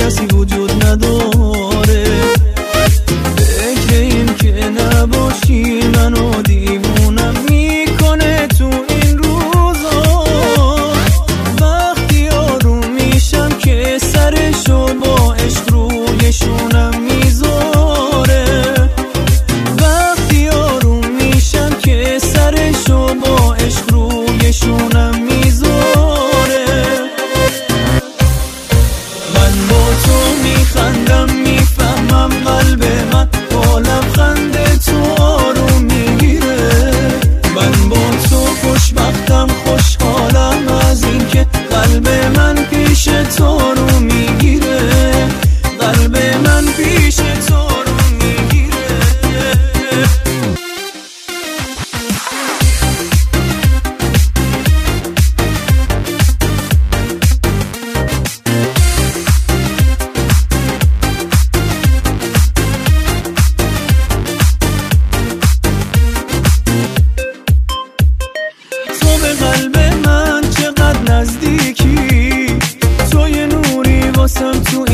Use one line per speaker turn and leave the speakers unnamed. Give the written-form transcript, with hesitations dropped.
کسی وجود نداره. فکر این که نباشی منو دیوونم میکنه تو این روزا. وقتی آروم میشم که سرشو با عشق روی شونم میذاره. وقتی آروم میشم که سرشو با عشق روی شونم میذاره. من با تو میخندم میفهمم قلب من با لبخند تو آروم میگیره. من با تو خوشبختم خوشحالم از این که قلب من پیش تو آروم میگیره. قلب من پیش تو آروم میگیره. تو به قلب من چقدر نزدیکی، تو یه نوری واسم تو